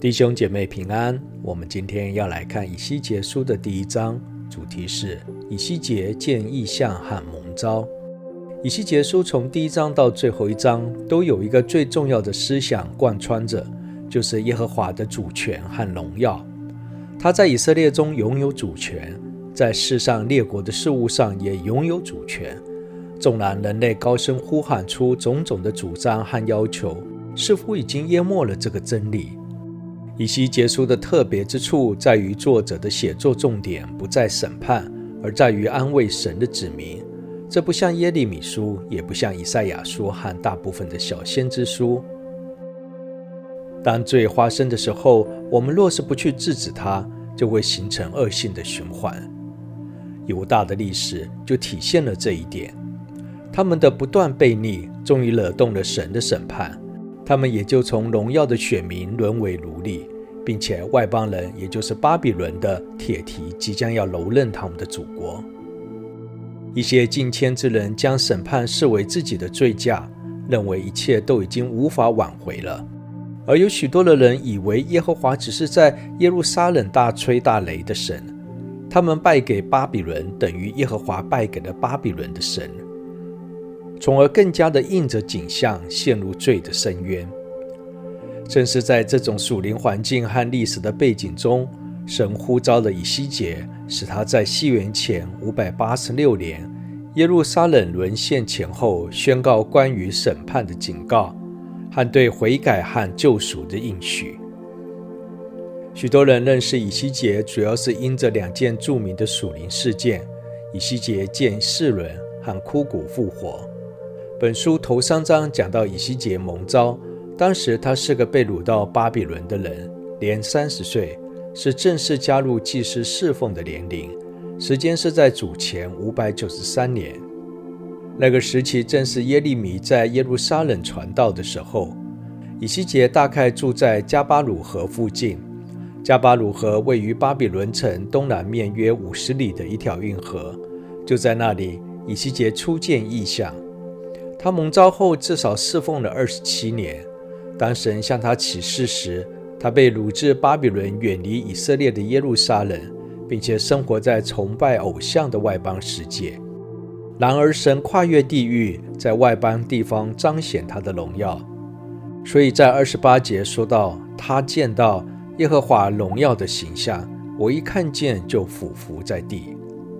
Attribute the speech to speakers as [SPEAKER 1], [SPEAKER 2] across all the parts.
[SPEAKER 1] 弟兄姐妹平安，我们今天要来看以西结书的第1章，主题是以西结见异象和蒙召。以西结书从第1章到最后1章都有一个最重要的思想贯穿着，就是耶和华的主权和荣耀。他在以色列中拥有主权，在世上列国的事物上也拥有主权。纵然人类高声呼喊出种种的主张和要求，似乎已经淹没了这个真理。以西结书的特别之处在于作者的写作重点不在审判，而在于安慰神的子民。这不像耶利米书，也不像以赛亚书和大部分的小先知书。当罪发生的时候，我们若是不去制止它，就会形成恶性的循环。犹大的历史就体现了这一点。他们的不断悖逆，终于惹动了神的审判，他们也就从荣耀的选民沦为奴隶，并且外邦人，也就是巴比伦的铁蹄即将要蹂躏他们的祖国。一些敬虔之人将审判视为自己的罪驾，认为一切都已经无法挽回了。而有许多的人以为耶和华只是在耶路撒冷大吹大擂的神，他们拜给巴比伦，等于耶和华拜给了巴比伦的神，从而更加的印着景象，陷入罪的深渊。正是在这种属灵环境和历史的背景中，神呼召了以西结，使他在西元前586年耶路撒冷沦陷前后，宣告关于审判的警告和对悔改和救赎的应许。许多人认识以西结，主要是因着2件著名的属灵事件：以西结见世人和枯骨复活。本书头3章讲到以西结蒙召，当时他是个被掳到巴比伦的人，年30岁，是正式加入祭司侍奉的年龄，时间是在主前593年。那个时期正是耶利米在耶路撒冷传道的时候。以西结大概住在加巴鲁河附近，加巴鲁河位于巴比伦城东南面约50里的一条运河，就在那里，以西结初见异象。他蒙召后至少侍奉了27年。当神向他启示时，他被掳至巴比伦远离以色列的耶路撒冷，并且生活在崇拜偶像的外邦世界。然而神跨越地域，在外邦地方彰显他的荣耀。所以在28节说到，他见到耶和华荣耀的形象，我一看见就俯伏在地。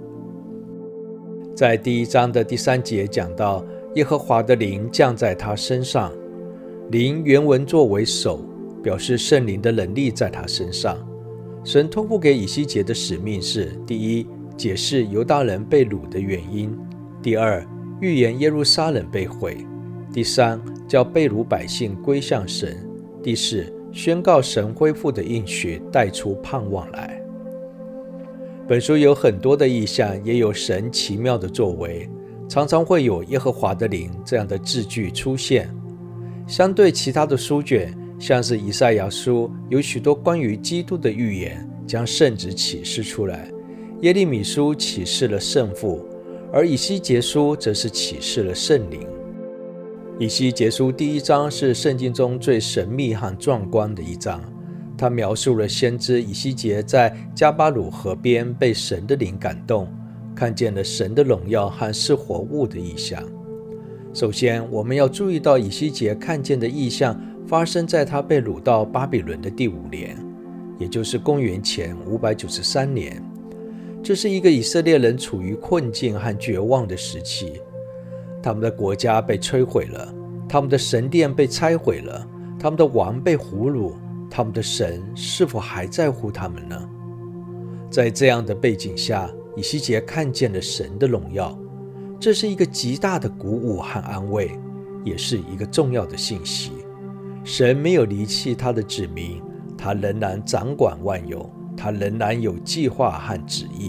[SPEAKER 1] 在第1章的第3节讲到，耶和华的灵降在他身上。灵原文作为手，表示圣灵的能力在他身上。神托付给以西结的使命是：第一，解释犹大人被掳的原因；第二，预言耶路撒冷被毁；第三，叫被掳百姓归向神；第四，宣告神恢复的应许，带出盼望来。本书有很多的意象，也有神奇妙的作为，常常会有耶和华的灵这样的字句出现。相对其他的书卷，像是以赛亚书有许多关于基督的预言，将圣旨启示出来；耶利米书启示了圣父，而以西结书则是启示了圣灵。以西结书第1章是圣经中最神秘和壮观的一章，它描述了先知以西结在加巴鲁河边被神的灵感动，看见了神的荣耀和是活物的异象。首先，我们要注意到以西结看见的异象发生在他被掳到巴比伦的第5年，也就是公元前593年。这是一个以色列人处于困境和绝望的时期，他们的国家被摧毁了，他们的神殿被拆毁了，他们的王被俘虏，他们的神是否还在乎他们呢？在这样的背景下，以西结看见了神的荣耀，这是一个极大的鼓舞和安慰，也是一个重要的信息。神没有离弃他的子民，他仍然掌管万有，他仍然有计划和旨意。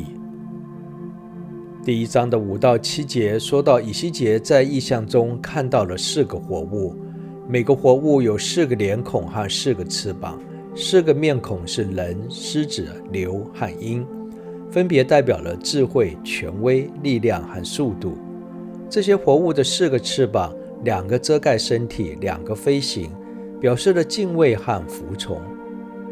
[SPEAKER 1] 第1章的5到7节说到，以西结在异象中看到了4个活物，每个活物有4个脸孔和4个翅膀，4个面孔是人、狮子、牛和鹰，分别代表了智慧、权威、力量和速度。这些活物的4个翅膀，2个遮盖身体，2个飞行，表示了敬畏和服从。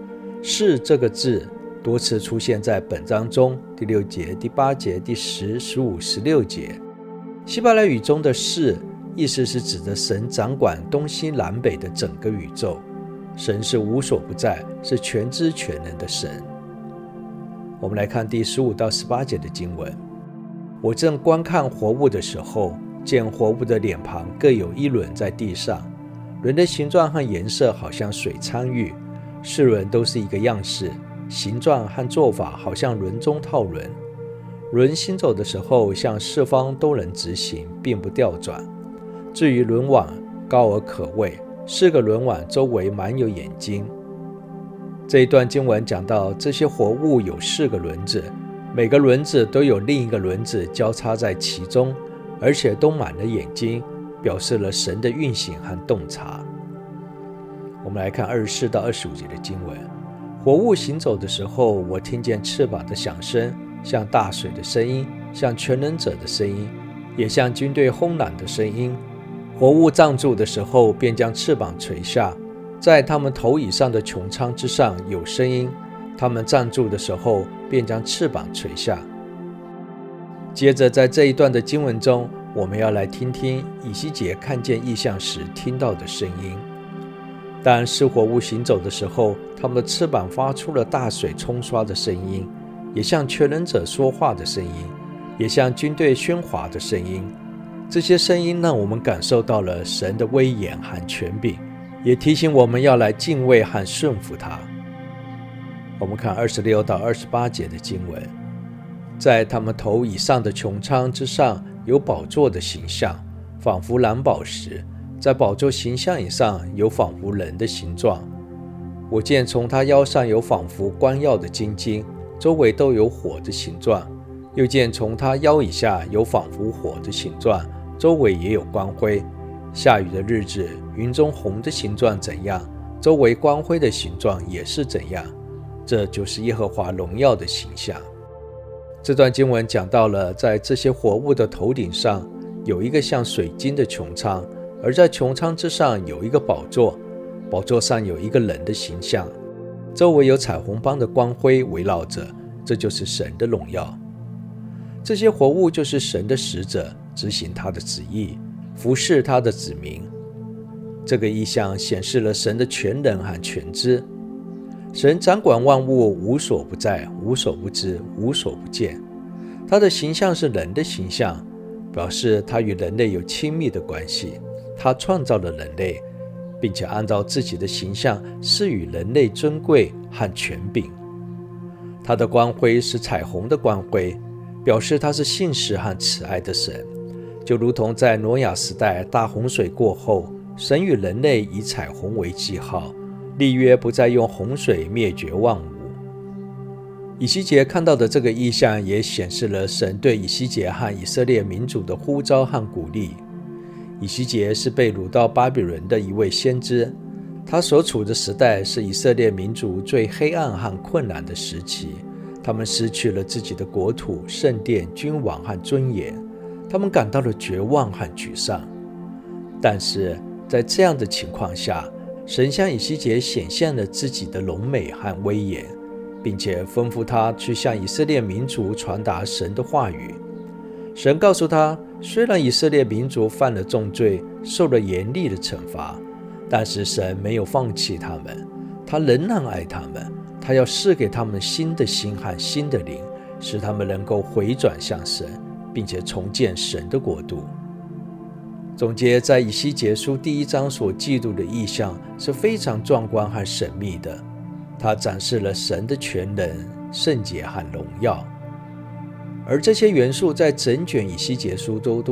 [SPEAKER 1] 是这个字多次出现在本章中，第6节、第8节、第10、15、16节。希伯来语中的是意思是指着神掌管东西南北的整个宇宙，神是无所不在，是全知全能的神。我们来看第15到18节的经文。我正观看活物的时候，见活物的脸庞各有一轮在地上，轮的形状和颜色好像水苍玉，4轮都是一个样式，形状和做法好像轮中套轮。轮行走的时候，向四方都能直行，并不调转。至于轮网，高而可畏，4个轮网周围满有眼睛。这一段经文讲到，这些活物有4个轮子，每个轮子都有另一个轮子交叉在其中，而且都满了眼睛，表示了神的运行和洞察。我们来看24到25节的经文。活物行走的时候，我听见翅膀的响声，像大水的声音，像全能者的声音，也像军队轰嚷的声音。活物站住的时候，便将翅膀垂下，在他们头以上的穹苍之上有声音，他们站住的时候，便将翅膀垂下。接着在这一段的经文中，我们要来听听以西结看见异象时听到的声音。当是活物行走的时候，他们的翅膀发出了大水冲刷的声音，也像全能者说话的声音，也像军队喧哗的声音。这些声音让我们感受到了神的威严和权柄，也提醒我们要来敬畏和顺服他。我们看26到28节的经文。在他们头以上的穹苍之上有宝座的形象，仿佛蓝宝石，在宝座形象以上有仿佛人的形状。我见从他腰上有仿佛光耀的金晶，周围都有火的形状，又见从他腰以下有仿佛火的形状，周围也有光辉。下雨的日子，云中红的形状怎样，周围光辉的形状也是怎样。这就是耶和华荣耀的形象。这段经文讲到了，在这些活物的头顶上有一个像水晶的穹苍，而在穹苍之上有一个宝座，宝座上有一个人的形象，周围有彩虹般的光辉围绕着，这就是神的荣耀。这些活物就是神的使者，执行他的旨意，服侍他的子民。这个意象显示了神的全能和全知。神掌管万物，无所不在，无所不知，无所不见。他的形象是人的形象，表示他与人类有亲密的关系。他创造了人类，并且按照自己的形象赐予人类尊贵和权柄。他的光辉是彩虹的光辉，表示他是信实和慈爱的神。就如同在挪亚时代大洪水过后，神与人类以彩虹为记号，立约不再用洪水灭绝万物。以西结看到的这个异象也显示了神对以西结和以色列民族的呼召和鼓励。以西结是被掳到巴比伦的一位先知，他所处的时代是以色列民族最黑暗和困难的时期，他们失去了自己的国土、圣殿、君王和尊严，他们感到了绝望和沮丧。但是在这样的情况下，神向以西结显现了自己的荣美和威严，并且吩咐他去向以色列民族传达神的话语。神告诉他，虽然以色列民族犯了重罪，受了严厉的惩罚，但是神没有放弃他们，他仍然爱他们，他要赐给他们新的心和新的灵，使他们能够回转向神，并且重建神的国度。总结，在以西结书第1章所记录的异象是非常壮观和神秘的，它展示了神的全能、圣洁和荣耀。而这些元素在整卷以西结书中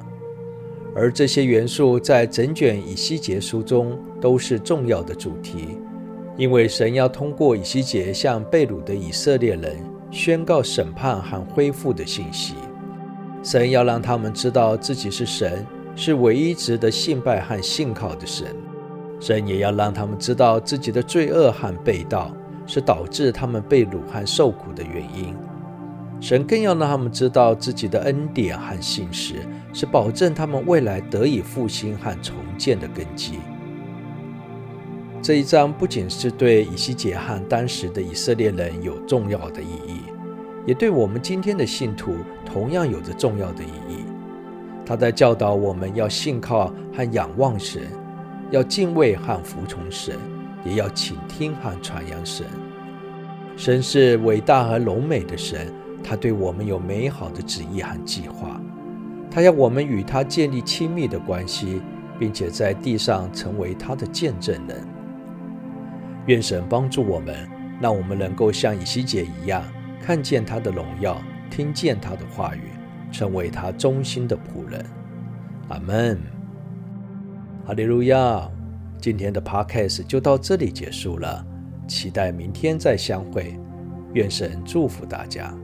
[SPEAKER 1] 都是重要的主题，因为神要通过以西结向被掳的以色列人宣告审判和恢复的信息。神要让他们知道自己是神，是唯一值得信拜和信靠的神。神也要让他们知道自己的罪恶和背道是导致他们被掳和受苦的原因。神更要让他们知道自己的恩典和信实是保证他们未来得以复兴和重建的根基。 这一章不仅是对以西结和当时的以色列人有重要的意义，也对我们今天的信徒同样有着重要的意义。他在教导我们要信靠和仰望神，要敬畏和服从神，也要倾听和传扬神。神是伟大和荣美的神，他对我们有美好的旨意和计划，他要我们与他建立亲密的关系，并且在地上成为他的见证人。愿神帮助我们，让我们能够像以西结一样，看见他的荣耀，听见他的话语，成为他忠心的仆人。阿们。哈利路亚。今天的 Podcast 就到这里结束了，期待明天再相会。愿神祝福大家。